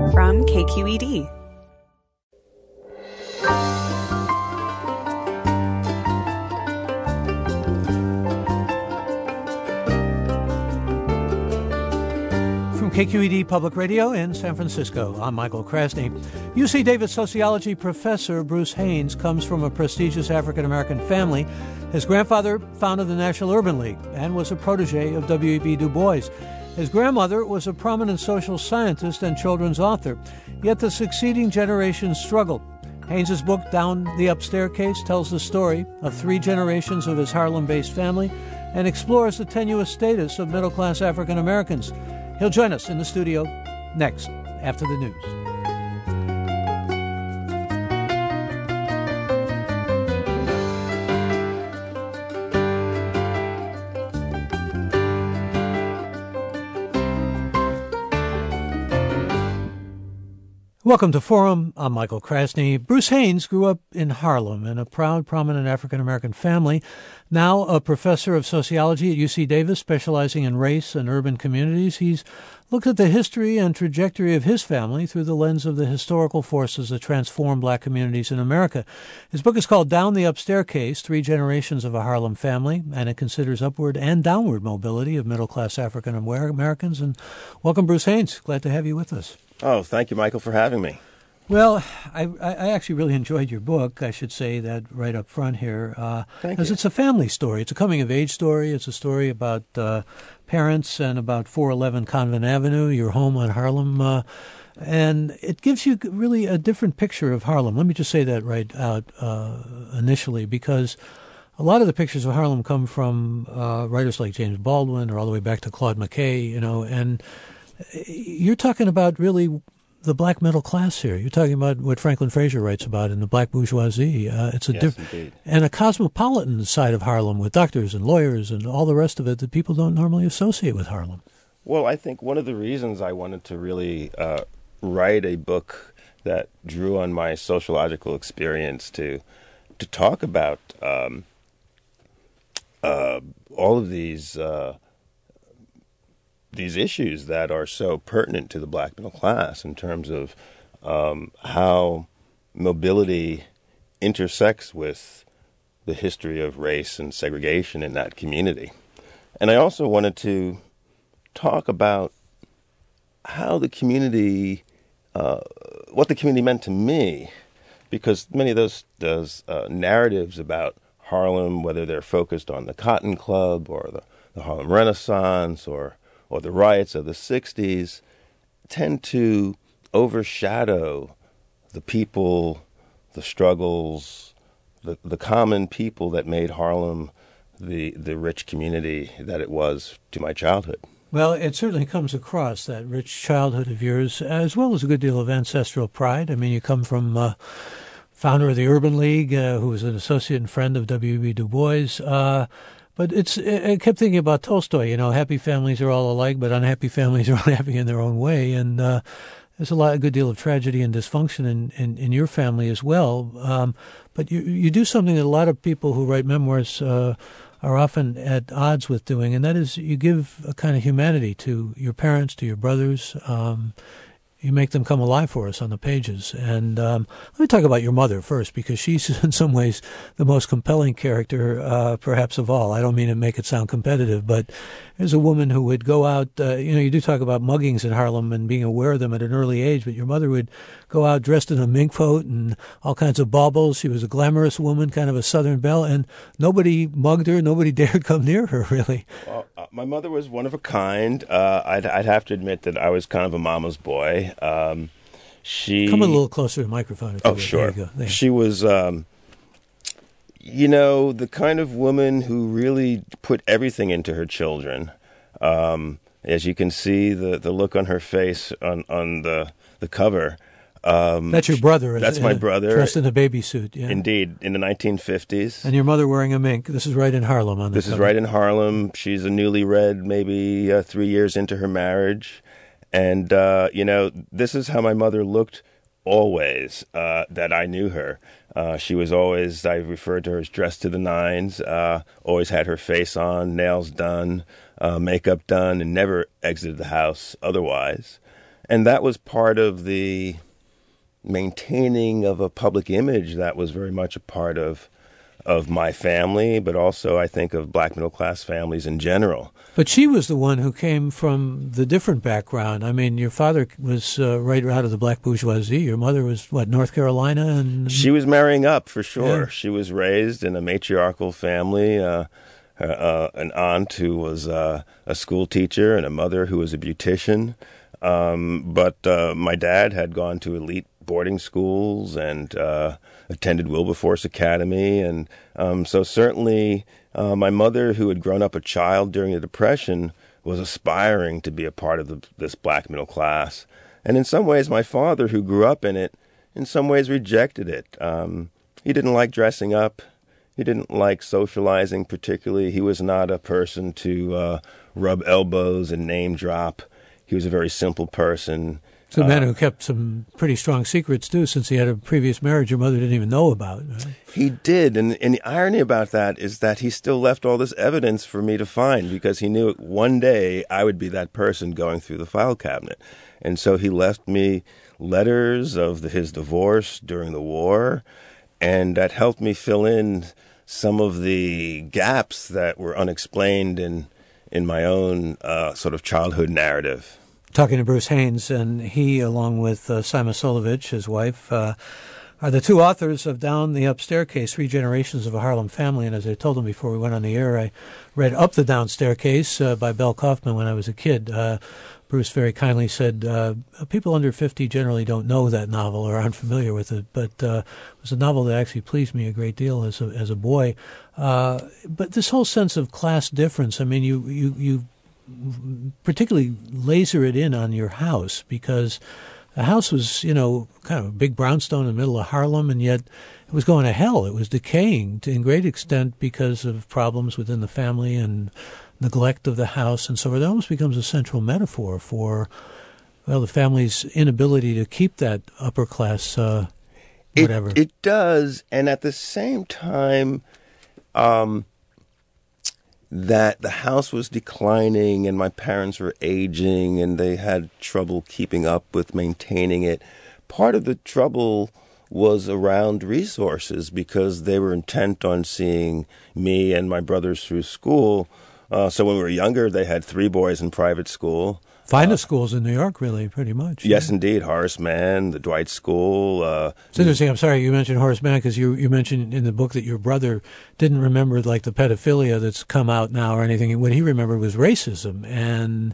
from KQED. From KQED Public Radio in San Francisco, I'm Michael Krasny. UC Davis sociology professor Bruce Haynes comes from a prestigious African-American family. His grandfather founded the National Urban League and was a protege of W.E.B. Du Bois. His grandmother was a prominent social scientist and children's author, yet the succeeding generations struggled. Haynes' book, Down the Upstairs Case, tells the story of 3 generations of his Harlem-based family and explores the tenuous status of middle-class African Americans. He'll join us in the studio next, after the news. Welcome to Forum. I'm Michael Krasny. Bruce Haynes grew up in Harlem in a proud, prominent African-American family, now a professor of sociology at UC Davis, specializing in race and urban communities. He's looked at the history and trajectory of his family through the lens of the historical forces that transform black communities in America. His book is called Down the Upstairs Case, 3 Generations of a Harlem Family, and it considers upward and downward mobility of middle-class African Americans. And welcome, Bruce Haynes. Glad to have you with us. Oh, thank you, Michael, for having me. Well, I actually really enjoyed your book. I should say that right up front here. Because it's a family story. It's a coming-of-age story. It's a story about parents and about 411 Convent Avenue, your home on Harlem. And it gives you really a different picture of Harlem. Let me just say that right out initially, because a lot of the pictures of Harlem come from writers like James Baldwin or all the way back to Claude McKay, and you're talking about really the black middle class here. You're talking about what Franklin Frazier writes about in the black bourgeoisie. It's a indeed. And a cosmopolitan side of Harlem with doctors and lawyers and all the rest of it that people don't normally associate with Harlem. Well, I think one of the reasons I wanted to really write a book that drew on my sociological experience to talk about all of these issues that are so pertinent to the black middle class in terms of how mobility intersects with the history of race and segregation in that community. And I also wanted to talk about how the community, what the community meant to me, because many of those narratives about Harlem, whether they're focused on the Cotton Club or the Harlem Renaissance or the riots of the 60s, tend to overshadow the people, the struggles, the common people that made Harlem the rich community that it was to my childhood. Well, it certainly comes across, that rich childhood of yours, as well as a good deal of ancestral pride. I mean, you come from founder of the Urban League, who was an associate and friend of W.E.B. Du Bois. But I kept thinking about Tolstoy, happy families are all alike, but unhappy families are unhappy in their own way. And there's a good deal of tragedy and dysfunction in your family as well. But you do something that a lot of people who write memoirs are often at odds with doing, and that is you give a kind of humanity to your parents, to your brothers. You make them come alive for us on the pages. And let me talk about your mother first, because she's in some ways the most compelling character, perhaps of all. I don't mean to make it sound competitive, but there's a woman who would go out, you do talk about muggings in Harlem and being aware of them at an early age, but your mother would go out dressed in a mink coat and all kinds of baubles. She was a glamorous woman, kind of a Southern belle, and nobody mugged her. Nobody dared come near her, really. Well, my mother was one of a kind. I'd have to admit that I was kind of a mama's boy. She come a little closer to the microphone. Oh, sure. There you go. There. She was, the kind of woman who really put everything into her children. As you can see, the look on her face on the cover. That's your brother. That's my brother. Dressed in a baby suit. Yeah. Indeed, in the 1950s. And your mother wearing a mink. This is right in Harlem. On the This is right in Harlem. She's a newlywed, maybe 3 years into her marriage. And, this is how my mother looked always that I knew her. She was always, I referred to her as dressed to the nines, always had her face on, nails done, makeup done, and never exited the house otherwise. And that was part of the maintaining of a public image that was very much a part of my family, but also I think of black middle class families in general. But she was the one who came from the different background. I mean, your father was right out of the black bourgeoisie. Your mother was, what, North Carolina? And she was marrying up, for sure. Yeah. She was raised in a matriarchal family, an aunt who was a school teacher and a mother who was a beautician. But my dad had gone to elite boarding schools and attended Wilberforce Academy. And so certainly my mother, who had grown up a child during the Depression, was aspiring to be a part of this black middle class. And in some ways, my father, who grew up in it, in some ways rejected it. He didn't like dressing up. He didn't like socializing particularly. He was not a person to rub elbows and name drop. He was a very simple person. It's a man who kept some pretty strong secrets, too, since he had a previous marriage your mother didn't even know about. Right? He did. And the irony about that is that he still left all this evidence for me to find, because he knew one day I would be that person going through the file cabinet. And so he left me letters of his divorce during the war, and that helped me fill in some of the gaps that were unexplained in my own sort of childhood narrative. Talking to Bruce Haynes, and he, along with Sima Solovich, his wife, are the two authors of Down the Up Staircase, 3 Generations of a Harlem Family. And as I told him before we went on the air, I read Up the Down Staircase by Belle Kaufman when I was a kid. Bruce very kindly said, people under 50 generally don't know that novel or aren't familiar with it, but it was a novel that actually pleased me a great deal as a boy. But this whole sense of class difference, I mean, you particularly laser it in on your house, because the house was, kind of a big brownstone in the middle of Harlem, and yet it was going to hell. It was decaying in great extent because of problems within the family and neglect of the house, and so it almost becomes a central metaphor for, the family's inability to keep that upper class whatever. It does, and at the same time, that the house was declining and my parents were aging and they had trouble keeping up with maintaining it. Part of the trouble was around resources, because they were intent on seeing me and my brothers through school. So when we were younger, they had 3 boys in private school. Finest schools in New York, really, pretty much. Yes, indeed. Horace Mann, the Dwight School. It's interesting. I'm sorry you mentioned Horace Mann, because you mentioned in the book that your brother didn't remember like the pedophilia that's come out now or anything. What he remembered was racism. And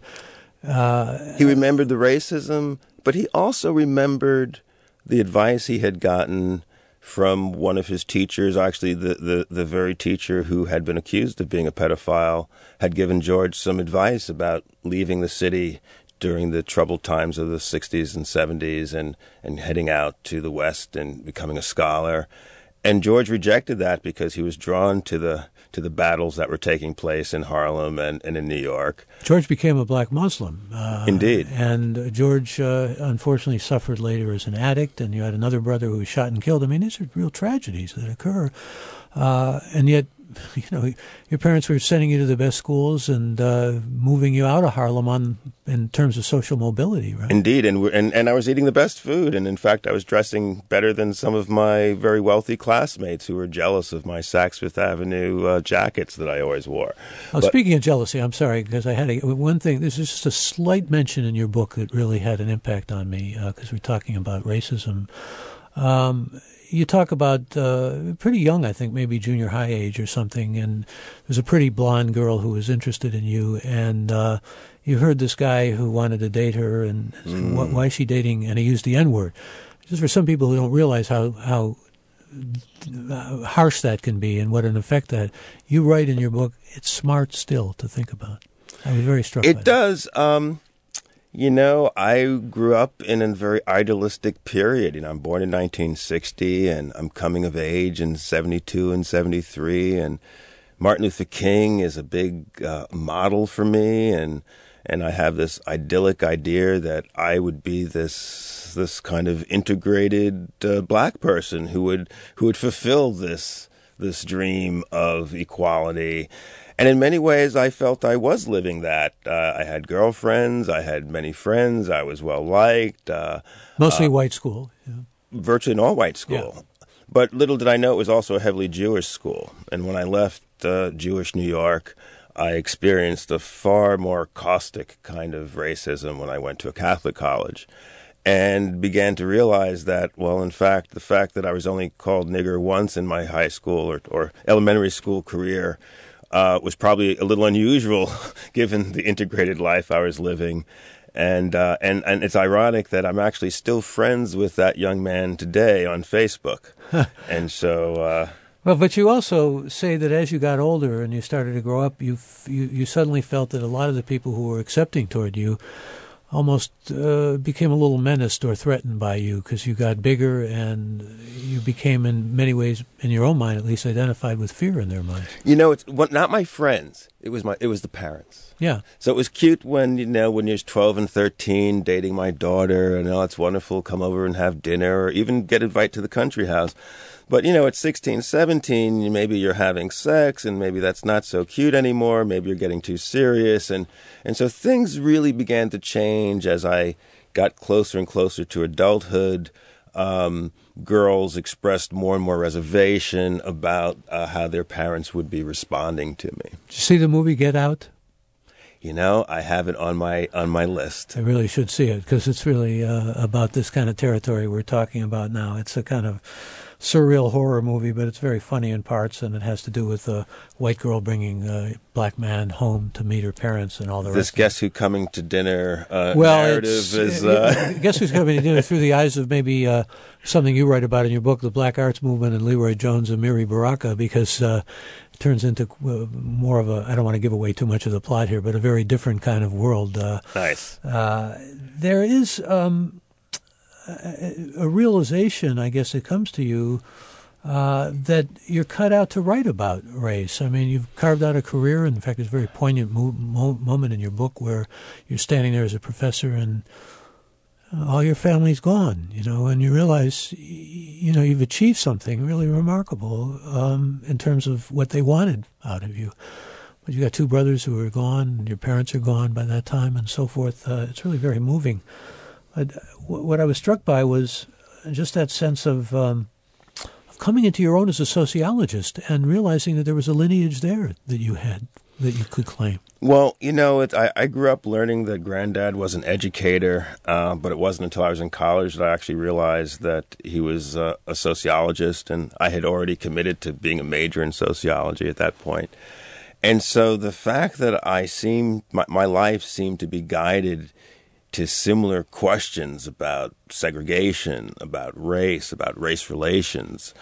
he remembered the racism, but he also remembered the advice he had gotten from one of his teachers. Actually, the very teacher who had been accused of being a pedophile had given George some advice about leaving the city during the troubled times of the 60s and 70s and heading out to the West and becoming a scholar. And George rejected that because he was drawn to the battles that were taking place in Harlem and in New York. George became a black Muslim. Indeed. And George unfortunately suffered later as an addict, and you had another brother who was shot and killed. I mean, these are real tragedies that occur. And yet, your parents were sending you to the best schools and moving you out of Harlem in terms of social mobility, right? Indeed, and I was eating the best food, and in fact, I was dressing better than some of my very wealthy classmates who were jealous of my Saks Fifth Avenue jackets that I always wore. Speaking of jealousy, I'm sorry, because I had one thing. There's just a slight mention in your book that really had an impact on me, because we're talking about racism. You talk about pretty young, I think, maybe junior high age or something, and there's a pretty blonde girl who was interested in you, and you heard this guy who wanted to date her, and why is she dating, and he used the N-word. Just for some people who don't realize how harsh that can be and what an effect that, you write in your book, it's smart still to think about. I was very struck by that. It does. I grew up in a very idealistic period. I'm born in 1960, and I'm coming of age in 72 and 73, and Martin Luther King is a big model for me, and I have this idyllic idea that I would be this kind of integrated black person who would fulfill this dream of equality. And in many ways, I felt I was living that. I had girlfriends, I had many friends, I was well liked. Mostly white school. Yeah. Virtually an all-white school. Yeah. But little did I know it was also a heavily Jewish school. And when I left Jewish New York, I experienced a far more caustic kind of racism when I went to a Catholic college, and began to realize that, well, in fact, the fact that I was only called nigger once in my high school or elementary school career was probably a little unusual given the integrated life I was living. And it's ironic that I'm actually still friends with that young man today on Facebook. And so... Well, but you also say that as you got older and you started to grow up, you suddenly felt that a lot of the people who were accepting toward you almost became a little menaced or threatened by you because you got bigger and you became, in many ways, in your own mind at least, identified with fear in their minds. You know, it's not my friends. It was the parents. Yeah. So it was cute when you're 12 and 13, dating my daughter, and it's wonderful, come over and have dinner, or even get invited to the country house. But, at 16, 17, maybe you're having sex, and maybe that's not so cute anymore. Maybe you're getting too serious. And so things really began to change as I got closer and closer to adulthood. Girls expressed more and more reservation about how their parents would be responding to me. Did you see the movie Get Out? I have it on my list. I really should see it because it's really about this kind of territory we're talking about now. It's a kind of surreal horror movie, but it's very funny in parts, and it has to do with a white girl bringing a black man home to meet her parents and all the rest. This Guess Who Coming to Dinner narrative is... Guess Who's Coming to Dinner through the eyes of maybe something you write about in your book, the Black Arts Movement and Leroy Jones and Miri Baraka, because it turns into more of a, I don't want to give away too much of the plot here, but a very different kind of world. Nice. There is... a realization, I guess, it comes to you that you're cut out to write about race. I mean, you've carved out a career. In fact, there's a very poignant moment in your book where you're standing there as a professor and all your family's gone, and you realize, you've achieved something really remarkable in terms of what they wanted out of you. But you got two brothers who are gone, and your parents are gone by that time, and so forth. It's really very moving. What I was struck by was just that sense of coming into your own as a sociologist and realizing that there was a lineage there that you had, that you could claim. Well, I grew up learning that Granddad was an educator, but it wasn't until I was in college that I actually realized that he was a sociologist, and I had already committed to being a major in sociology at that point. And so the fact that my life seemed to be guided to similar questions about segregation, about race relations,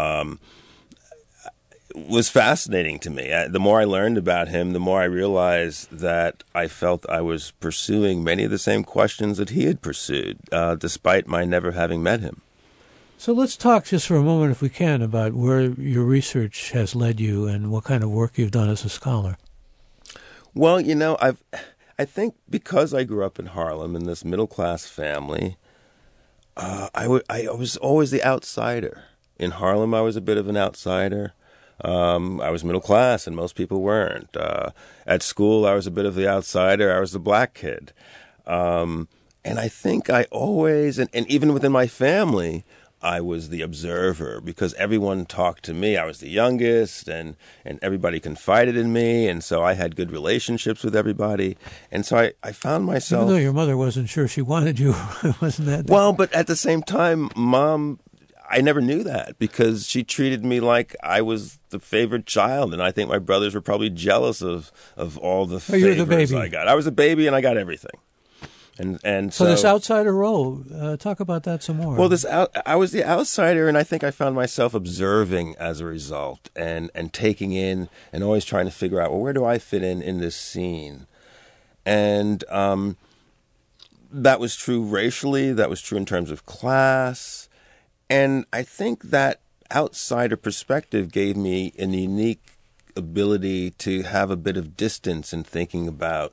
was fascinating to me. The more I learned about him, the more I realized that I felt I was pursuing many of the same questions that he had pursued, despite my never having met him. So let's talk just for a moment, if we can, about where your research has led you and what kind of work you've done as a scholar. Well, I think because I grew up in Harlem in this middle-class family, I was always the outsider. In Harlem, I was a bit of an outsider. I was middle class, and most people weren't. At school, I was a bit of the outsider. I was the black kid. And I think I always, and even within my family, I was the observer because everyone talked to me. I was the youngest, and everybody confided in me, and so I had good relationships with everybody. And so I found myself... Even though your mother wasn't sure she wanted you, wasn't that... Well, but at the same time, Mom, I never knew that because she treated me like I was the favorite child, and I think my brothers were probably jealous of all the favors I got. I was a baby, and I got everything. And so this outsider role, talk about that some more. Well, I was the outsider, and I think I found myself observing as a result, and taking in, and always trying to figure out, well, where do I fit in this scene? And that was true racially. That was true in terms of class, and I think that outsider perspective gave me a unique ability to have a bit of distance in thinking about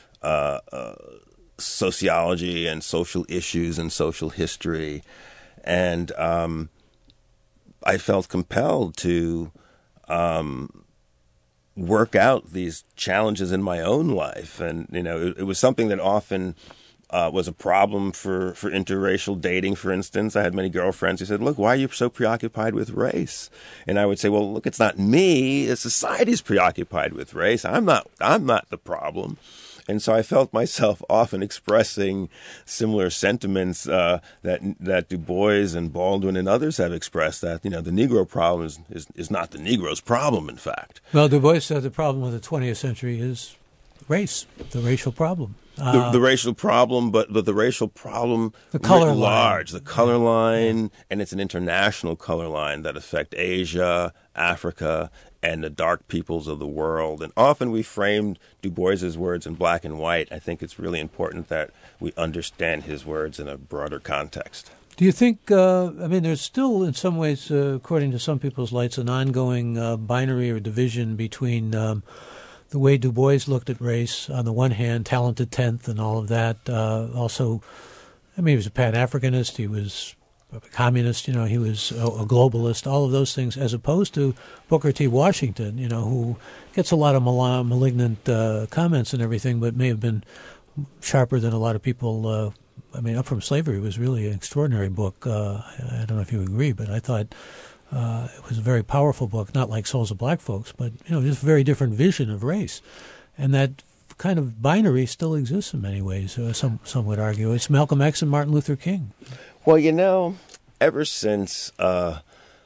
sociology and social issues and social history. And I felt compelled to work out these challenges in my own life. And, it was something that often was a problem for interracial dating, for instance. I had many girlfriends who said, look, why are you so preoccupied with race? And I would say, well, look, it's not me. Society's preoccupied with race. I'm not the problem. And so I felt myself often expressing similar sentiments that Du Bois and Baldwin and others have expressed, that, the Negro problem is not the Negro's problem, in fact. Well, Du Bois said the problem of the 20th century is race, the racial problem. The racial problem, but the racial problem, the color large, line. The color line, and it's an international color line that affect Asia, Africa, and the dark peoples of the world. And often we framed Du Bois's words in black and white. I think it's really important that we understand his words in a broader context. Do you think, there's still in some ways, according to some people's lights, an ongoing binary or division between the way Du Bois looked at race, on the one hand, talented 10th and all of that. Also, he was a Pan-Africanist, he was a communist, he was a globalist, all of those things, as opposed to Booker T. Washington, who gets a lot of malignant comments and everything, but may have been sharper than a lot of people. Up From Slavery was really an extraordinary book. I don't know if you agree, but I thought it was a very powerful book, not like Souls of Black Folks, but, just a very different vision of race. And that kind of binary still exists in many ways, some would argue. It's Malcolm X and Martin Luther King. Well, ever since the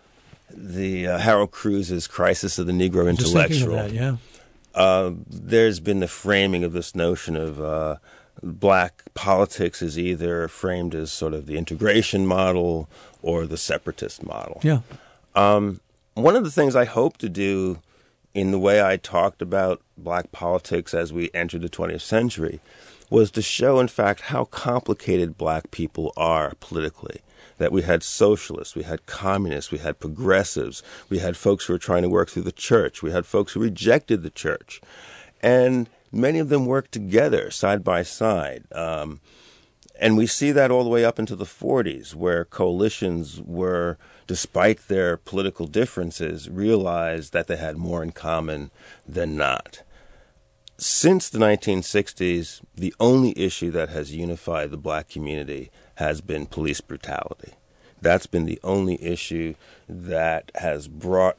Harold Cruz's Crisis of the Negro Intellectual, that, yeah. There's been the framing of this notion of black politics is either framed as sort of the integration model or the separatist model. Yeah. One of the things I hope to do in the way I talked about black politics as we entered the 20th century was to show, in fact, how complicated black people are politically. That we had socialists, we had communists, we had progressives, we had folks who were trying to work through the church, we had folks who rejected the church. And many of them worked together, side by side. And we see that all the way up into the 40s, where coalitions were, despite their political differences, realized that they had more in common than not. Since the 1960s, the only issue that has unified the black community has been police brutality. That's been the only issue that has brought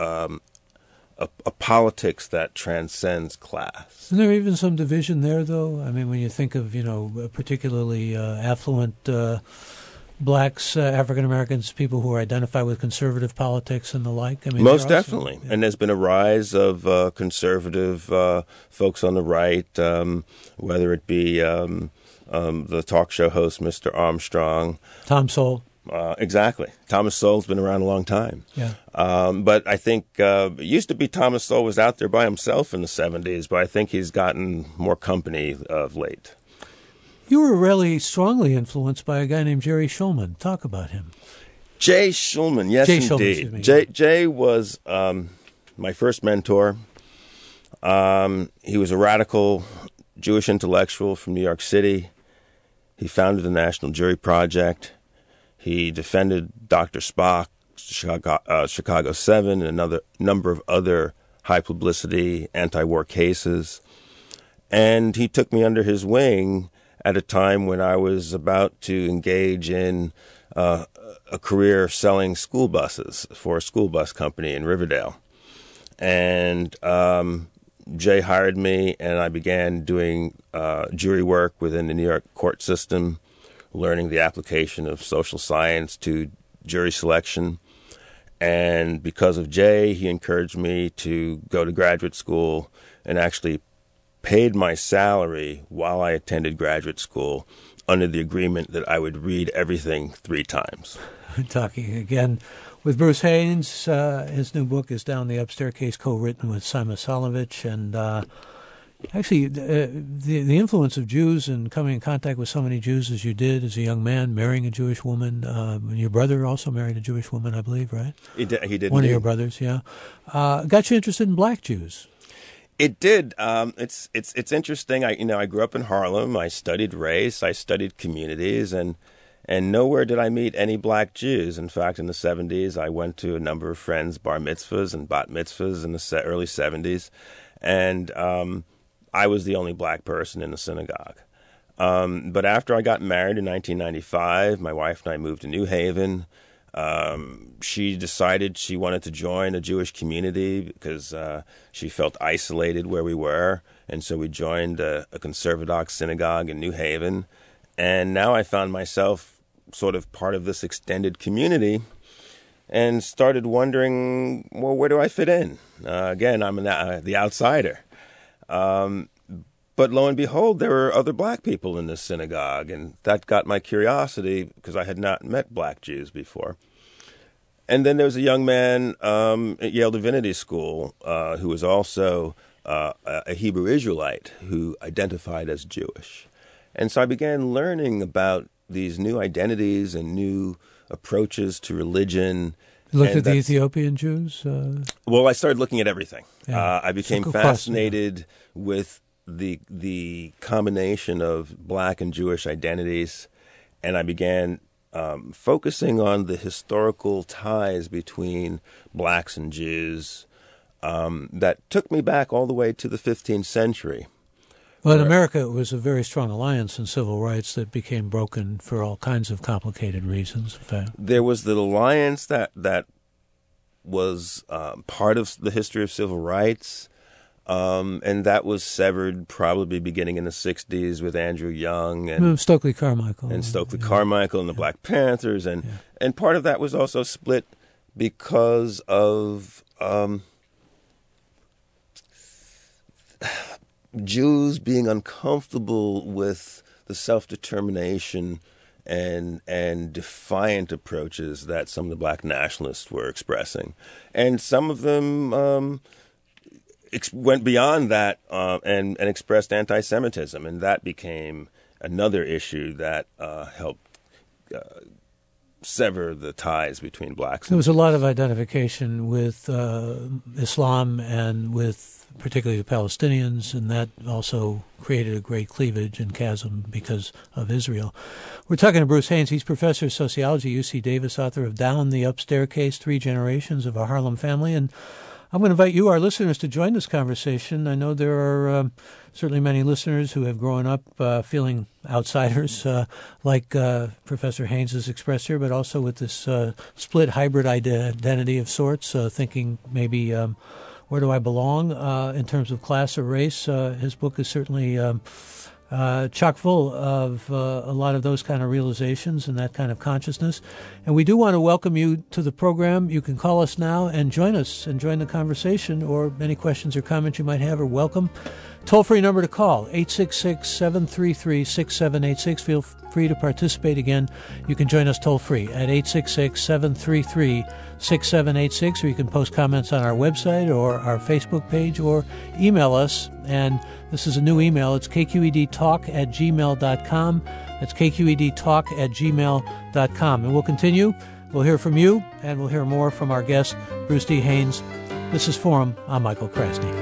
a politics that transcends class. Isn't there even some division there, though? When you think of, particularly affluent blacks, African Americans, people who identify with conservative politics and the like. Most definitely. Yeah. And there's been a rise of conservative folks on the right, whether it be the talk show host, Mr. Armstrong. Tom Sowell. Exactly. Thomas Sowell's been around a long time. Yeah. But I think it used to be Thomas Sowell was out there by himself in the 70s, but I think he's gotten more company of late. You were really strongly influenced by a guy named Jerry Shulman. Talk about him. Jay Shulman, yes, indeed. Jay was my first mentor. He was a radical Jewish intellectual from New York City. He founded the National Jury Project. He defended Dr. Spock, Chicago 7, and another number of other high-publicity anti-war cases. And he took me under his wing at a time when I was about to engage in a career selling school buses for a school bus company in Riverdale. And Jay hired me, and I began doing jury work within the New York court system, learning the application of social science to jury selection. And because of Jay, he encouraged me to go to graduate school and actually paid my salary while I attended graduate school under the agreement that I would read everything 3 times. Talking again with Bruce Haynes. His new book is Down the Upstairs Case, co-written with Simon Salovich. And actually, the influence of Jews and coming in contact with so many Jews as you did as a young man, marrying a Jewish woman. Your brother also married a Jewish woman, I believe, right? He did. One of your brothers, yeah. Got you interested in black Jews. It did. It's interesting. I grew up in Harlem. I studied race. I studied communities, and And nowhere did I meet any black Jews. In fact, in the 70s, I went to a number of friends' bar mitzvahs and bat mitzvahs in the early 70s. And I was the only black person in the synagogue. But after I got married in 1995, my wife and I moved to New Haven. She decided she wanted to join a Jewish community because she felt isolated where we were. And so we joined a conservative synagogue in New Haven. And now I found myself sort of part of this extended community and started wondering, well, where do I fit in? Again, I'm the outsider. But lo and behold, there were other black people in this synagogue, and that got my curiosity because I had not met black Jews before. And then there was a young man at Yale Divinity School who was also a Hebrew Israelite who identified as Jewish. And so I began learning about these new identities and new approaches to religion. You looked at the Ethiopian Jews? Well, I started looking at everything. Yeah. I became fascinated with the combination of black and Jewish identities, and I began focusing on the historical ties between blacks and Jews that took me back all the way to the 15th century. Well, in America, it was a very strong alliance in civil rights that became broken for all kinds of complicated reasons. In fact, there was the alliance that was part of the history of civil rights, and that was severed probably beginning in the 60s with Andrew Young and Stokely Carmichael. And Stokely Carmichael and the Black Panthers. And part of that was also split because of Jews being uncomfortable with the self-determination and defiant approaches that some of the black nationalists were expressing. And some of them went beyond that and expressed anti-Semitism, and that became another issue that helped sever the ties between blacks. There was a lot of identification with Islam and with particularly the Palestinians, and that also created a great cleavage and chasm because of Israel. We're talking to Bruce Haynes. He's professor of sociology at UC Davis, author of Down the Upstaircase, 3 Generations of a Harlem Family. And I'm going to invite you, our listeners, to join this conversation. I know there are certainly many listeners who have grown up feeling outsiders, like Professor Haynes has expressed here, but also with this split hybrid identity of sorts, thinking maybe where do I belong in terms of class or race. His book is certainly chock full of a lot of those kind of realizations and that kind of consciousness. And we do want to welcome you to the program. You can call us now and join us and join the conversation, or any questions or comments you might have are welcome. Toll-free number to call, 866-733-6786. Feel free to participate again. You can join us toll-free at 866-733-6786, or you can post comments on our website or our Facebook page, or email us. And this is a new email. It's kqedtalk@gmail.com. That's kqedtalk@gmail.com. And we'll continue. We'll hear from you, and we'll hear more from our guest, Bruce D. Haynes. This is Forum. I'm Michael Krasny.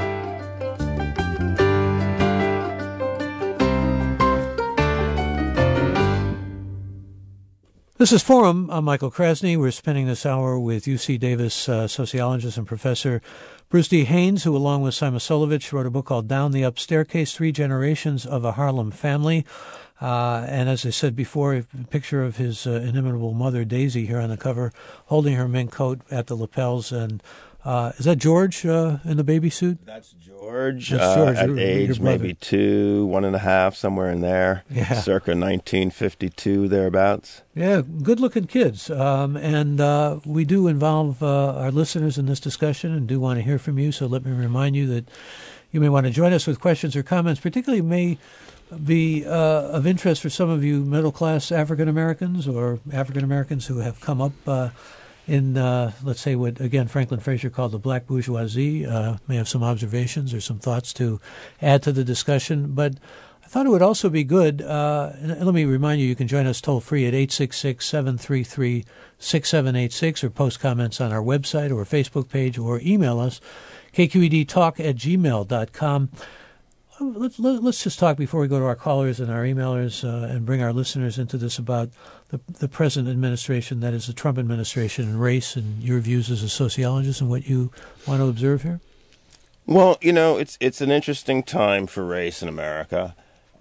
This is Forum. I'm Michael Krasny. We're spending this hour with UC Davis sociologist and professor Bruce D. Haynes, who, along with Simon Solovich, wrote a book called Down the Upstaircase, 3 Generations of a Harlem Family. And as I said before, a picture of his inimitable mother, Daisy, here on the cover, holding her mink coat at the lapels. And is that George in the baby suit? That's George. That's George, at your age brother. maybe 2, 1.5, somewhere in there. Yeah. Circa 1952, thereabouts. Yeah, good-looking kids. And we do involve our listeners in this discussion and do want to hear from you. So let me remind you that you may want to join us with questions or comments, particularly may be of interest for some of you middle-class African-Americans or African-Americans who have come up in, let's say, what, again, Franklin Frazier called the black bourgeoisie, may have some observations or some thoughts to add to the discussion. But I thought it would also be good, and let me remind you, you can join us toll-free at 866-733-6786 or post comments on our website or Facebook page or email us, kqedtalk@gmail.com. let's just talk before we go to our callers and our emailers and bring our listeners into this about the present administration, that is the Trump administration, and race and your views as a sociologist and what you want to observe here. Well, it's an interesting time for race in America.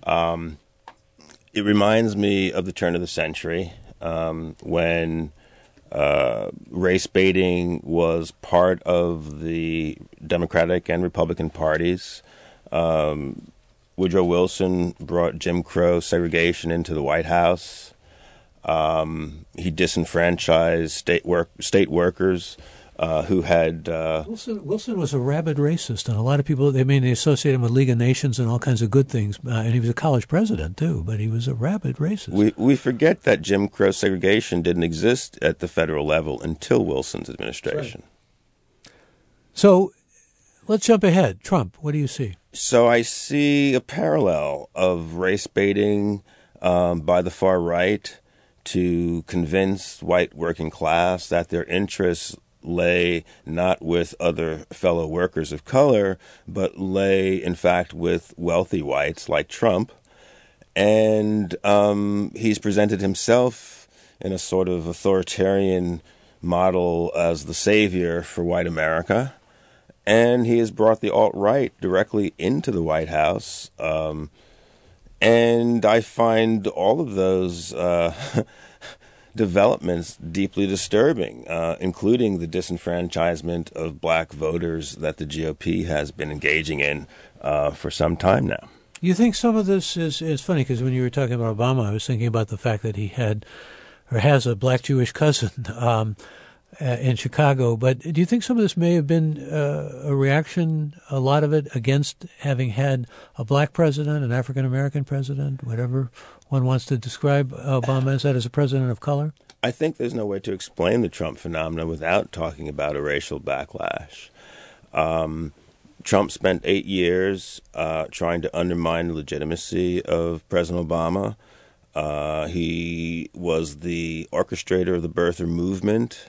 It reminds me of the turn of the century when race baiting was part of the Democratic and Republican parties. Woodrow Wilson brought Jim Crow segregation into the White House. He disenfranchised state workers who had... Wilson was a rabid racist, and a lot of people, they associate him with League of Nations and all kinds of good things, and he was a college president, too, but he was a rabid racist. We forget that Jim Crow segregation didn't exist at the federal level until Wilson's administration. Right. So let's jump ahead. Trump, what do you see? So I see a parallel of race baiting by the far right to convince white working class that their interests lay not with other fellow workers of color, but lay, in fact, with wealthy whites like Trump. And he's presented himself in a sort of authoritarian model as the savior for white America. And he has brought the alt-right directly into the White House. And I find all of those developments deeply disturbing, including the disenfranchisement of black voters that the GOP has been engaging in for some time now. You think some of this is funny, because when you were talking about Obama, I was thinking about the fact that he had or has a black Jewish cousin in Chicago. But do you think some of this may have been a reaction, a lot of it, against having had a black president, an African-American president, whatever one wants to describe Obama as a president of color? I think there's no way to explain the Trump phenomenon without talking about a racial backlash. Trump spent 8 years trying to undermine the legitimacy of President Obama. He was the orchestrator of the birther movement.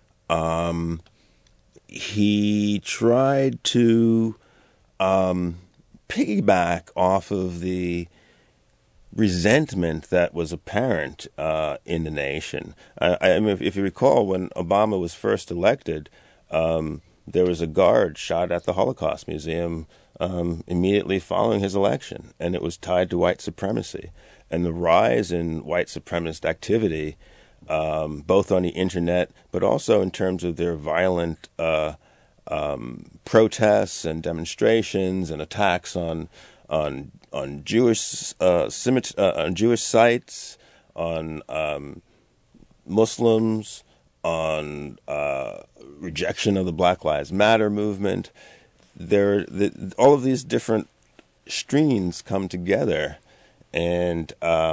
He tried to piggyback off of the resentment that was apparent in the nation. I mean, if you recall, when Obama was first elected, there was a guard shot at the Holocaust Museum immediately following his election, and it was tied to white supremacy. And the rise in white supremacist activity, both on the internet, but also in terms of their violent protests and demonstrations and attacks on Jewish sites, on Muslims, on rejection of the Black Lives Matter movement. All of these different streams come together, and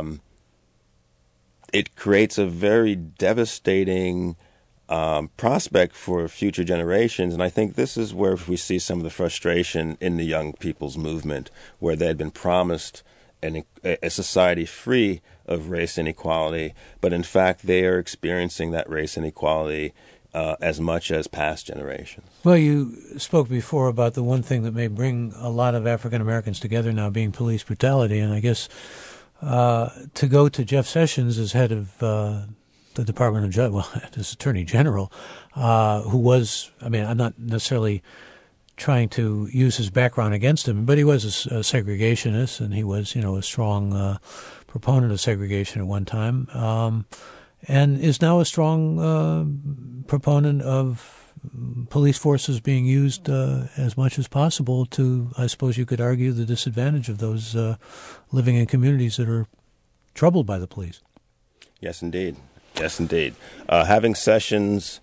it creates a very devastating prospect for future generations. And I think this is where we see some of the frustration in the young people's movement, where they had been promised a society free of race inequality, but in fact they are experiencing that race inequality as much as past generations. Well, you spoke before about the one thing that may bring a lot of African Americans together now being police brutality, and I guess to go to Jeff Sessions as head of the Department of Justice, well, as Attorney General, who was, I mean, I'm not necessarily trying to use his background against him, but he was a segregationist, and he was, a strong proponent of segregation at one time, and is now a strong proponent of police forces being used as much as possible to, I suppose you could argue, the disadvantage of those living in communities that are troubled by the police. Yes, indeed. Yes, indeed. Having Sessions,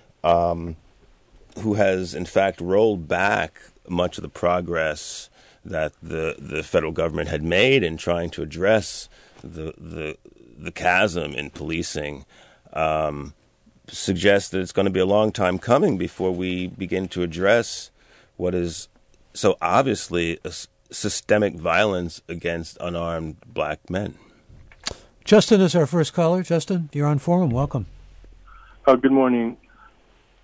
who has in fact rolled back much of the progress that the federal government had made in trying to address the chasm in policing, suggests that it's going to be a long time coming before we begin to address what is so obviously a systemic violence against unarmed black men. Justin is our first caller. Justin, you're on Forum. Welcome. Good morning.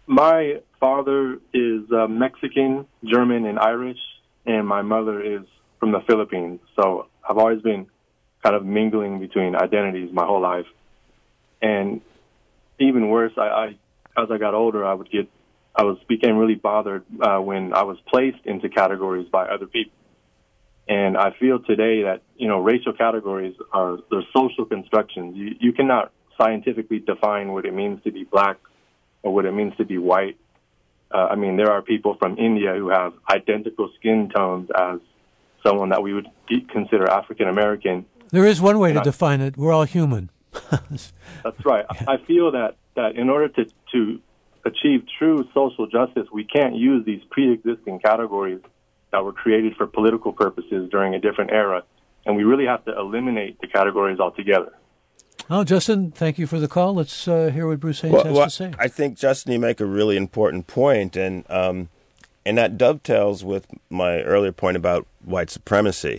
My father is Mexican, German, and Irish, and my mother is from the Philippines. So I've always been kind of mingling between identities my whole life. And even worse, I as I got older, became really bothered when I was placed into categories by other people. And I feel today that, racial categories they're social constructions. You cannot scientifically define what it means to be black or what it means to be white. There are people from India who have identical skin tones as someone that we would consider African American. There is one way to define it. We're all human. That's right. Yeah. I feel that in order to achieve true social justice, we can't use these pre-existing categories that were created for political purposes during a different era, and we really have to eliminate the categories altogether. Oh, Justin, thank you for the call. Let's hear what Bruce Haynes has to say. I think, Justin, you make a really important point, and that dovetails with my earlier point about white supremacy.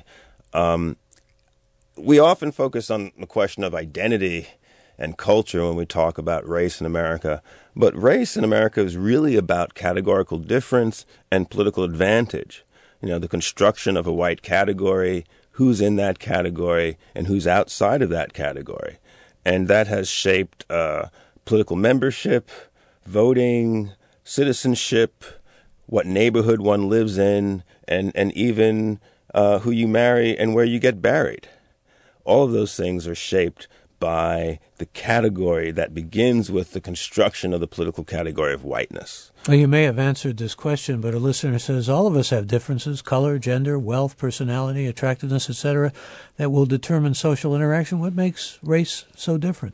We often focus on the question of identity and culture when we talk about race in America, but race in America is really about categorical difference and political advantage. The construction of a white category, who's in that category, and who's outside of that category. And that has shaped political membership, voting, citizenship, what neighborhood one lives in, and even who you marry and where you get buried. All of those things are shaped by the category that begins with the construction of the political category of whiteness. Well, you may have answered this question, but a listener says all of us have differences, color, gender, wealth, personality, attractiveness, etc., that will determine social interaction. What makes race so different?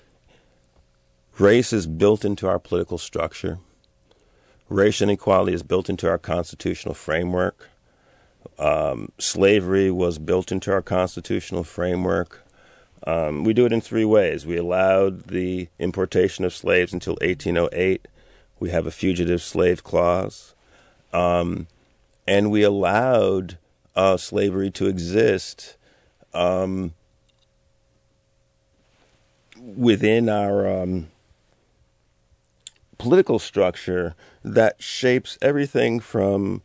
Race is built into our political structure. Racial inequality is built into our constitutional framework. Slavery was built into our constitutional framework. We do it in three ways. We allowed the importation of slaves until 1808. We have a fugitive slave clause. And we allowed slavery to exist within our political structure that shapes everything from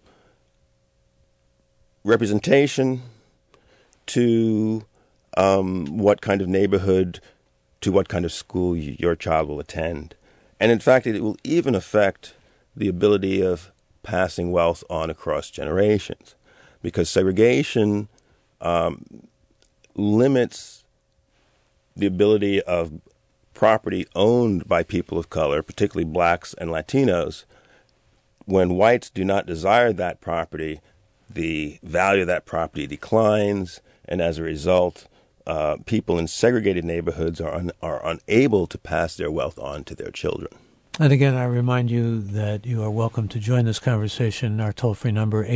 representation to what kind of neighborhood, to what kind of school your child will attend. And in fact, it will even affect the ability of passing wealth on across generations, because segregation limits the ability of property owned by people of color, particularly blacks and Latinos. When whites do not desire that property, the value of that property declines, and as a result, people in segregated neighborhoods are unable to pass their wealth on to their children. And again, I remind you that you are welcome to join this conversation. Our toll-free number,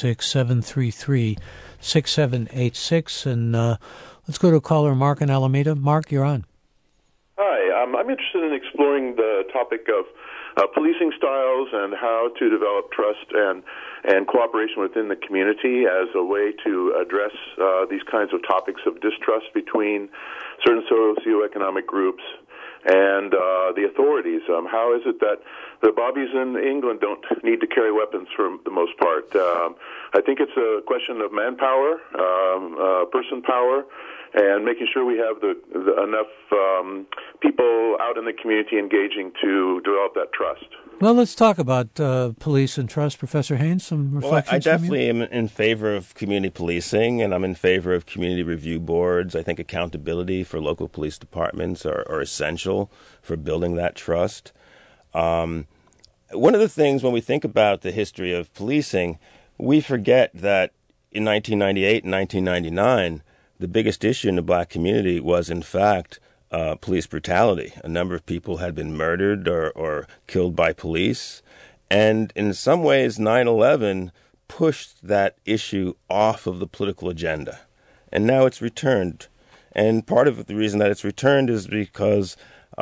866-733-6786. And let's go to caller Mark in Alameda. Mark, you're on. Hi, I'm interested in exploring the topic of policing styles and how to develop trust and cooperation within the community as a way to address these kinds of topics of distrust between certain socioeconomic groups and the authorities. How is it that the bobbies in England don't need to carry weapons for the most part? I think it's a question of manpower, person power, and making sure we have enough people out in the community engaging to develop that trust. Well, let's talk about police and trust. Professor Haynes, some reflections? Well, I definitely am in favor of community policing, and I'm in favor of community review boards. I think accountability for local police departments are essential for building that trust. One of the things when we think about the history of policing, we forget that in 1998 and 1999, the biggest issue in the black community was, in fact, police brutality. A number of people had been murdered or killed by police. And in some ways, 9/11 pushed that issue off of the political agenda. And now it's returned. And part of the reason that it's returned is because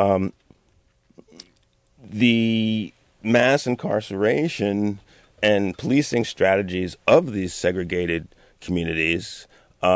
the mass incarceration and policing strategies of these segregated communities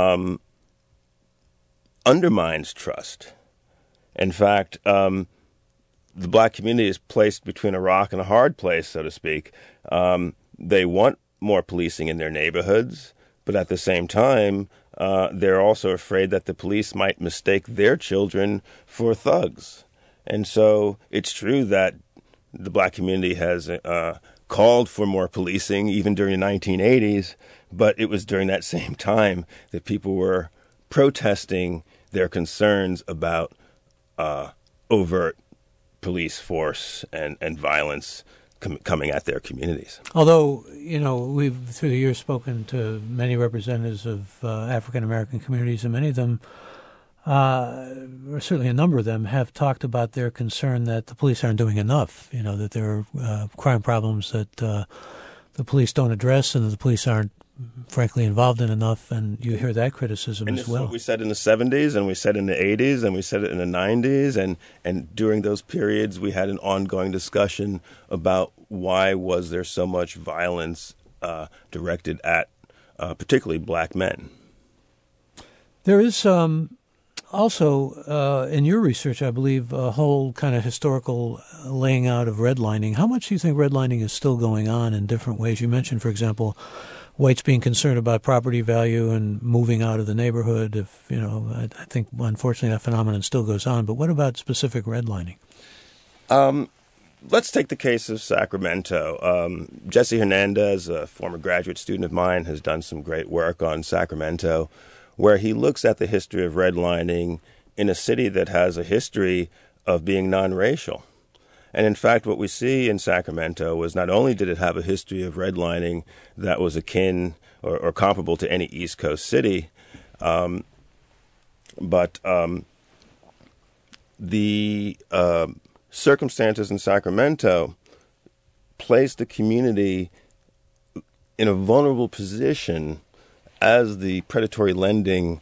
undermines trust. In fact, the black community is placed between a rock and a hard place, so to speak. They want more policing in their neighborhoods. but at the same time, they're also afraid that the police might mistake their children for thugs. And so it's true that the black community has called for more policing even during the 1980s, but it was during that same time that people were protesting their concerns about overt police force and violence coming at their communities. Although, we've through the years spoken to many representatives of African American communities, and many of them, or certainly a number of them, have talked about their concern that the police aren't doing enough, that there are crime problems that the police don't address and that the police aren't, frankly, involved in enough, and you hear that criticism and as this well. Is what we said in the 70s, and we said in the 80s, and we said it in the 90s, and during those periods we had an ongoing discussion about why was there so much violence directed at particularly black men. There is also, in your research, I believe, a whole kind of historical laying out of redlining. How much do you think redlining is still going on in different ways? You mentioned, for example, whites being concerned about property value and moving out of the neighborhood. I think, unfortunately, that phenomenon still goes on. But what about specific redlining? Let's take the case of Sacramento. Jesse Hernandez, a former graduate student of mine, has done some great work on Sacramento, where he looks at the history of redlining in a city that has a history of being non-racial. And in fact, what we see in Sacramento was not only did it have a history of redlining that was akin or comparable to any East Coast city, but the circumstances in Sacramento placed the community in a vulnerable position as the predatory lending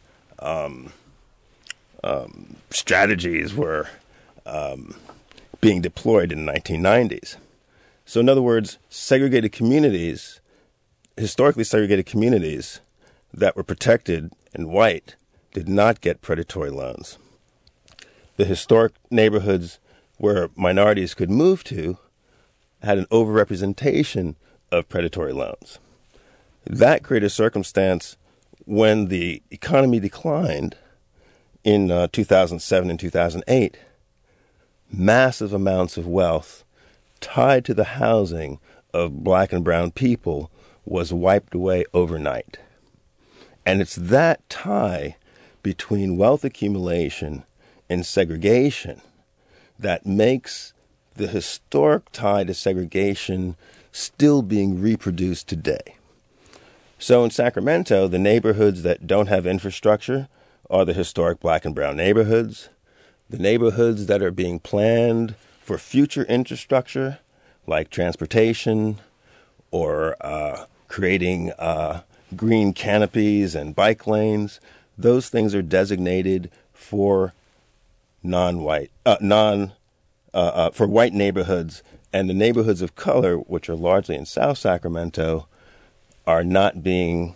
strategies were being deployed in the 1990s. So in other words, segregated communities, historically segregated communities that were protected and white did not get predatory loans. The historic neighborhoods where minorities could move to had an overrepresentation of predatory loans. That created a circumstance when the economy declined in 2007 and 2008. Massive amounts of wealth tied to the housing of black and brown people was wiped away overnight. And it's that tie between wealth accumulation and segregation that makes the historic tie to segregation still being reproduced today. So in Sacramento, the neighborhoods that don't have infrastructure are the historic black and brown neighborhoods. The neighborhoods that are being planned for future infrastructure, like transportation or creating green canopies and bike lanes, those things are designated for for white neighborhoods, and the neighborhoods of color, which are largely in South Sacramento, are not being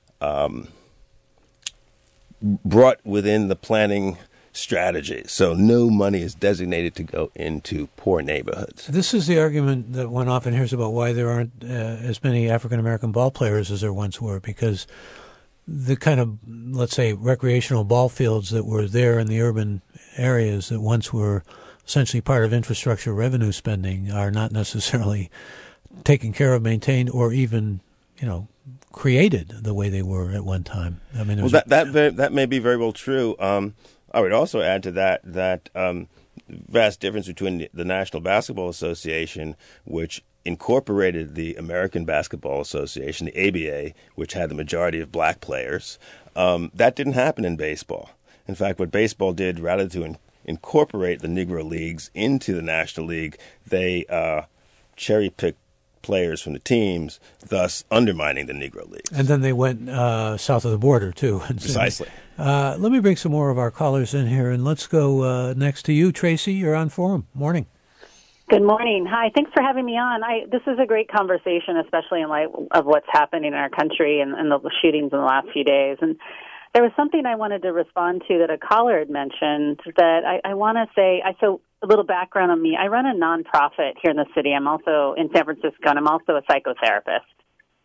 brought within the planning strategy. So no money is designated to go into poor neighborhoods. This is the argument that one often hears about why there aren't as many African-American ball players as there once were, because the kind of, let's say, recreational ball fields that were there in the urban areas that once were essentially part of infrastructure revenue spending are not necessarily taken care of, maintained, or even, created the way they were at one time. I mean, that may be very well true. I would also add to that vast difference between the National Basketball Association, which incorporated the American Basketball Association, the ABA, which had the majority of black players. That didn't happen in baseball. In fact, what baseball did, rather to incorporate the Negro Leagues into the National League, they cherry-picked players from the teams, thus undermining the Negro Leagues. And then they went south of the border, too. Precisely. Let me bring some more of our callers in here, and let's go next to you. Tracy, you're on Forum. Morning. Good morning. Hi. Thanks for having me on. This is a great conversation, especially in light of what's happening in our country and the shootings in the last few days. And there was something I wanted to respond to that a caller had mentioned that I want to say, so a little background on me. I run a nonprofit here in the city. I'm also in San Francisco, and I'm also a psychotherapist.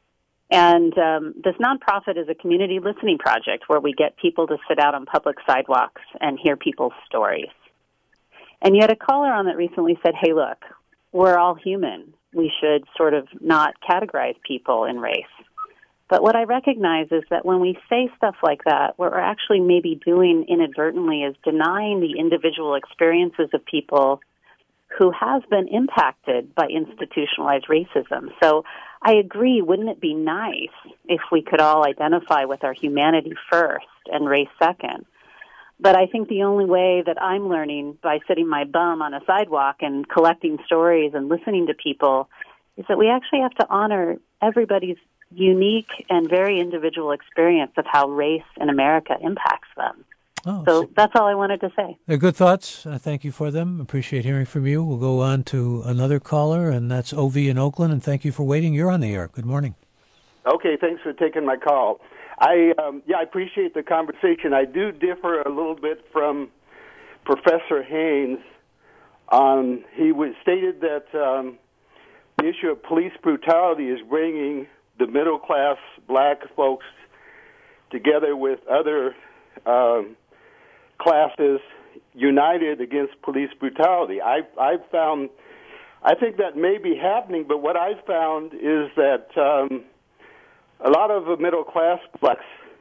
And this nonprofit is a community listening project where we get people to sit out on public sidewalks and hear people's stories. And you had a caller on that recently said, hey, look, we're all human. We should sort of not categorize people in race. But what I recognize is that when we say stuff like that, what we're actually maybe doing inadvertently is denying the individual experiences of people who have been impacted by institutionalized racism. So I agree, wouldn't it be nice if we could all identify with our humanity first and race second? But I think the only way that I'm learning by sitting my bum on a sidewalk and collecting stories and listening to people is that we actually have to honor everybody's unique and very individual experience of how race in America impacts them. So that's all I wanted to say. They're good thoughts. Thank you for them. Appreciate hearing from you. We'll go on to another caller, and that's OV in Oakland, and thank you for waiting. You're on the air. Good morning. Okay, thanks for taking my call. I appreciate the conversation. I do differ a little bit from Professor Haynes. He stated that the issue of police brutality is bringing the middle-class black folks together with other classes united against police brutality. I think that may be happening, but what I've found is that a lot of the middle-class blacks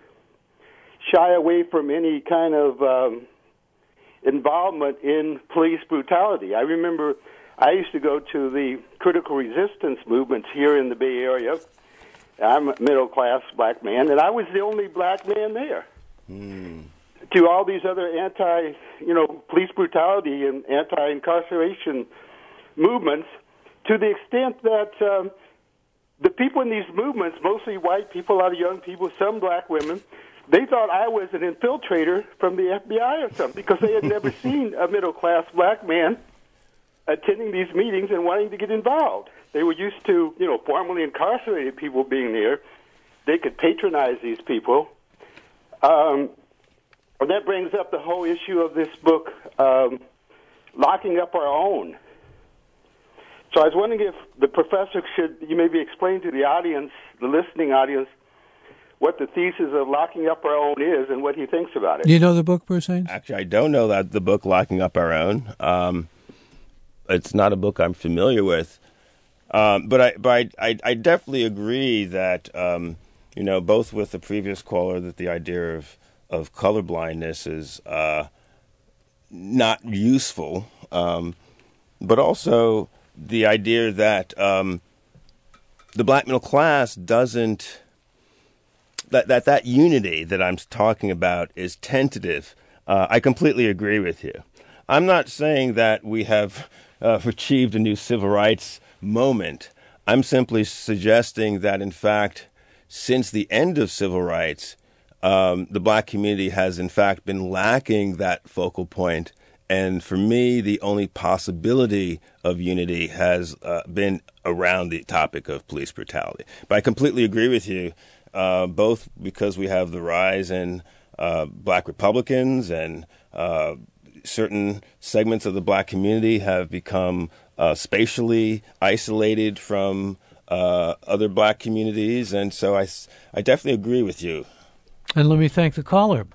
shy away from any kind of involvement in police brutality. I remember I used to go to the critical resistance movements here in the Bay Area. I'm a middle-class black man, and I was the only black man there. To all these other police brutality and anti-incarceration movements, to the extent that the people in these movements, mostly white people, a lot of young people, some black women, they thought I was an infiltrator from the FBI or something because they had never seen a middle-class black man attending these meetings and wanting to get involved. They were used to, formerly incarcerated people being there. They could patronize these people. And that brings up the whole issue of this book, Locking Up Our Own. So I was wondering if the professor you maybe explain to the audience, the listening audience, what the thesis of Locking Up Our Own is and what he thinks about it. Do you know the book, Bruce Haynes? Actually, I don't know the book, Locking Up Our Own. It's not a book I'm familiar with. But I definitely agree that, both with the previous caller, that the idea of colorblindness is not useful, but also the idea that the black middle class doesn't, that unity that I'm talking about is tentative. I completely agree with you. I'm not saying that we have achieved a new civil rights moment. I'm simply suggesting that, in fact, since the end of civil rights, the black community has, in fact, been lacking that focal point. And for me, the only possibility of unity has been around the topic of police brutality. But I completely agree with you, both because we have the rise in black Republicans and certain segments of the black community have become spatially isolated from other black communities. And so I definitely agree with you. And let me thank the caller.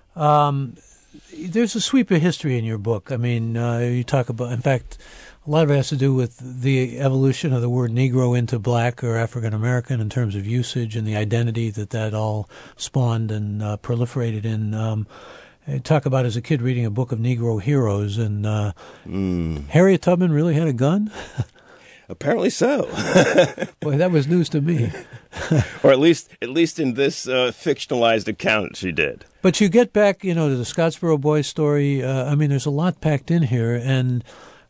There's a sweep of history in your book. I mean, you talk about, in fact, a lot of it has to do with the evolution of the word Negro into black or African American in terms of usage and the identity that all spawned and proliferated in. I talk about as a kid reading a book of Negro heroes, and Harriet Tubman really had a gun? Apparently so. Boy, that was news to me. Or at least in this fictionalized account, she did. But you get back, to the Scottsboro Boys story. There's a lot packed in here, and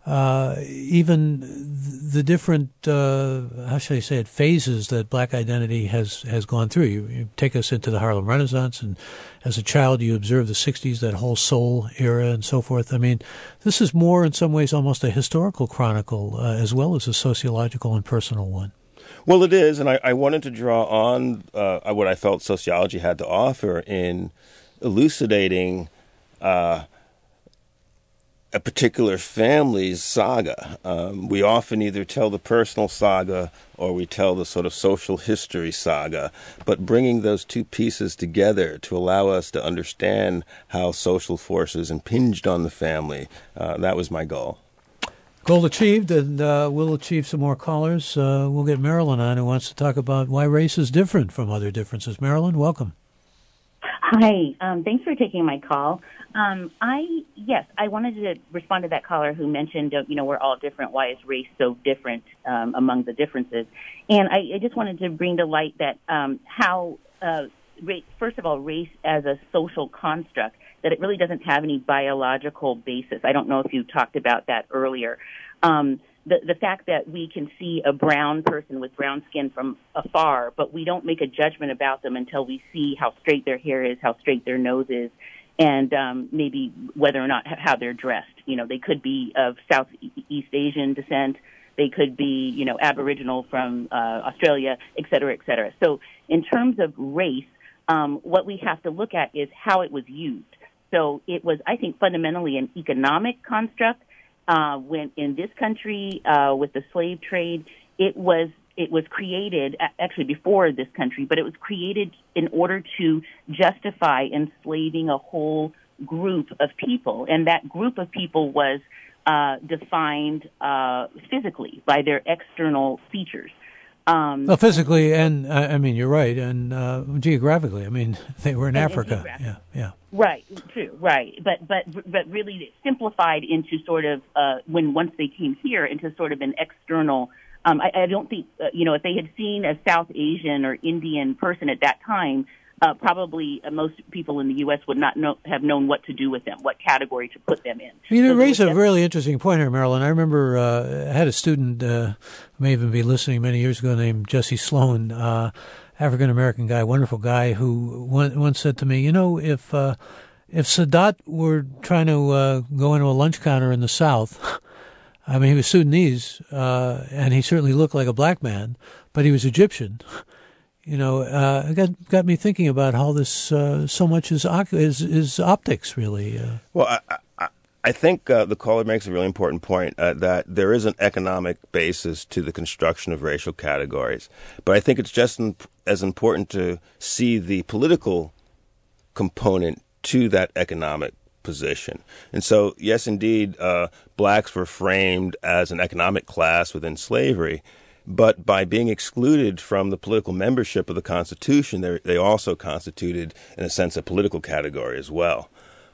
even the different, how should I say it, phases that black identity has gone through. You take us into the Harlem Renaissance, and as a child you observe the 60s, that whole soul era and so forth. I mean, this is more in some ways almost a historical chronicle as well as a sociological and personal one. Well, it is, and I wanted to draw on what I felt sociology had to offer in elucidating a particular family's saga. We often either tell the personal saga or we tell the sort of social history saga, but bringing those two pieces together to allow us to understand how social forces impinged on the family, that was my goal. Goal achieved, and we'll achieve some more callers. We'll get Marilyn on, who wants to talk about why race is different from other differences. Marilyn, welcome. Hi. Thanks for taking my call. I wanted to respond to that caller who mentioned, we're all different. Why is race so different among the differences? And I just wanted to bring to light that first of all, race as a social construct, that it really doesn't have any biological basis. I don't know if you talked about that earlier. The fact that we can see a brown person with brown skin from afar, but we don't make a judgment about them until we see how straight their hair is, how straight their nose is, and maybe whether or not how they're dressed. They could be of Southeast Asian descent. They could be, Aboriginal from Australia, et cetera, et cetera. So in terms of race, what we have to look at is how it was used. So it was, I think, fundamentally an economic construct. When in this country, with the slave trade, it was created actually before this country, but it was created in order to justify enslaving a whole group of people, and that group of people was defined physically by their external features. Well, physically, and I mean, you're right, and geographically. I mean, they were in Africa. Yeah. Right, true, right. But really simplified into sort of once they came here into sort of an external. I don't think if they had seen a South Asian or Indian person at that time, probably most people in the U.S. would not have known what to do with them, what category to put them in. You raise a really interesting point here, Marilyn. I remember I had a student, who may even be listening many years ago, named Jesse Sloan, African-American guy, wonderful guy, who once said to me, if Sadat were trying to go into a lunch counter in the South, I mean, he was Sudanese, and he certainly looked like a black man, but he was Egyptian. It got me thinking about how this so much is optics, really. Well, I think the caller makes a really important point that there is an economic basis to the construction of racial categories. But I think it's just as important to see the political component to that economic position. And so, yes, indeed, blacks were framed as an economic class within slavery. But by being excluded from the political membership of the Constitution, they also constituted, in a sense, a political category as well.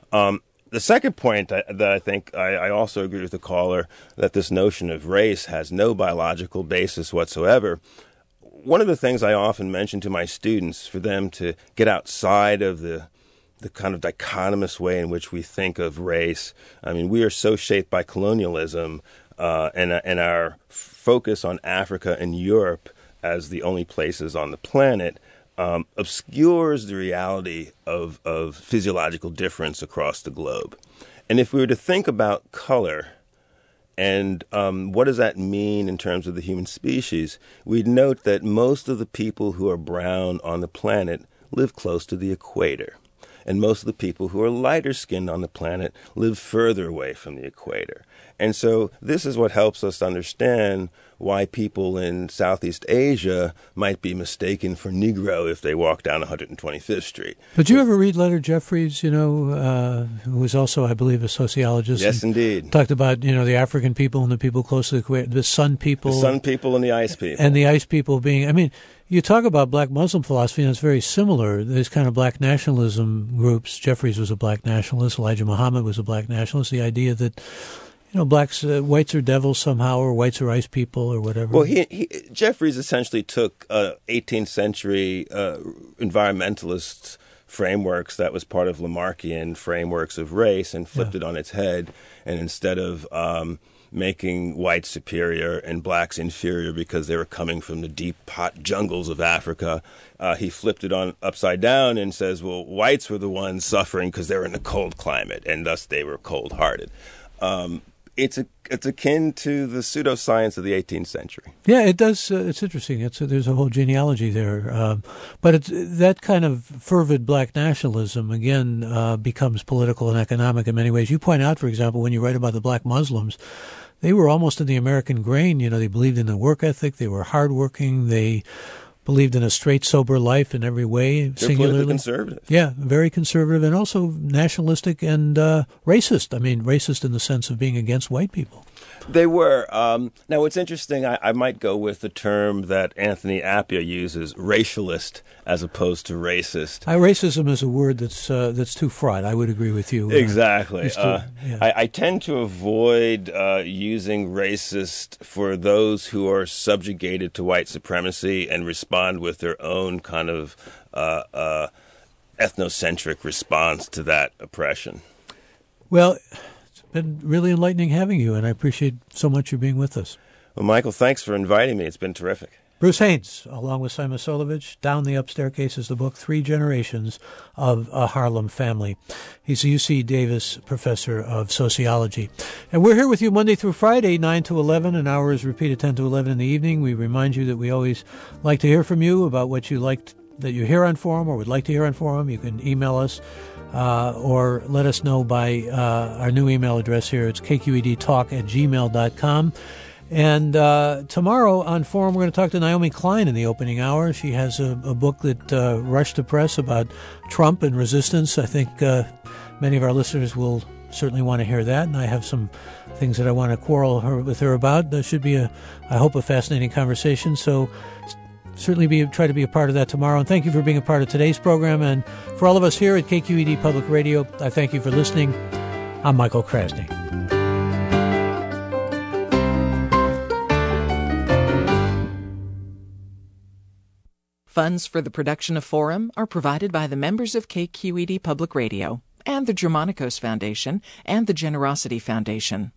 The second point that I think I also agree with the caller, that this notion of race has no biological basis whatsoever. One of the things I often mention to my students, for them to get outside of the kind of dichotomous way in which we think of race. I mean, we are so shaped by colonialism and our focus on Africa and Europe as the only places on the planet obscures the reality of physiological difference across the globe. And if we were to think about color and what does that mean in terms of the human species, we'd note that most of the people who are brown on the planet live close to the equator. And most of the people who are lighter skinned on the planet live further away from the equator. And so this is what helps us understand why people in Southeast Asia might be mistaken for Negro if they walk down 125th Street. Did you ever read Leonard Jeffries, who was also, I believe, a sociologist? Yes, indeed. Talked about, the African people and the people close to the equator, the sun people. The sun people and the ice people. And the ice people being, you talk about black Muslim philosophy, and it's very similar. There's kind of black nationalism groups. Jeffries was a black nationalist. Elijah Muhammad was a black nationalist. The idea that, whites are devils somehow, or whites are ice people, or whatever. Well, Jeffries essentially took 18th century environmentalist frameworks that was part of Lamarckian frameworks of race and flipped it on its head. And instead of making whites superior and blacks inferior because they were coming from the deep, hot jungles of Africa, he flipped it on upside down and says, well, whites were the ones suffering because they were in a cold climate, and thus they were cold-hearted. it's akin to the pseudoscience of the 18th century. Yeah, it does. It's interesting. There's a whole genealogy there. But that kind of fervid black nationalism, again, becomes political and economic in many ways. You point out, for example, when you write about the black Muslims, they were almost in the American grain. You know, they believed in the work ethic. They were hardworking. They believed in a straight, sober life in every way. They're politically conservative. Yeah, very conservative, and also nationalistic and racist. I mean, racist in the sense of being against white people. They were. Now, what's interesting, I might go with the term that Anthony Appiah uses, racialist, as opposed to racist. Racism is a word that's too fraught. I would agree with you. Exactly. Yeah. I tend to avoid using racist for those who are subjugated to white supremacy and respond with their own kind of ethnocentric response to that oppression. Well, been really enlightening having you, and I appreciate so much you being with us. Well, Michael, thanks for inviting me. It's been terrific. Bruce Haynes, along with Simon Solovich, Down the Upstairs Case is the book, 3 Generations of a Harlem Family. He's a UC Davis professor of sociology. And we're here with you Monday through Friday, 9 to 11. An hour is repeated 10 to 11 in the evening. We remind you that we always like to hear from you about what you liked that you hear on Forum or would like to hear on Forum. You can email us. Or let us know by our new email address here. It's kqedtalk@gmail.com. And tomorrow on Forum, we're going to talk to Naomi Klein in the opening hour. She has a book that rushed to press about Trump and resistance. I think many of our listeners will certainly want to hear that, and I have some things that I want to quarrel with her about. There should be, I hope, a fascinating conversation. So certainly try to be a part of that tomorrow. And thank you for being a part of today's program. And for all of us here at KQED Public Radio, I thank you for listening. I'm Michael Krasny. Funds for the production of Forum are provided by the members of KQED Public Radio and the Germanicos Foundation and the Generosity Foundation.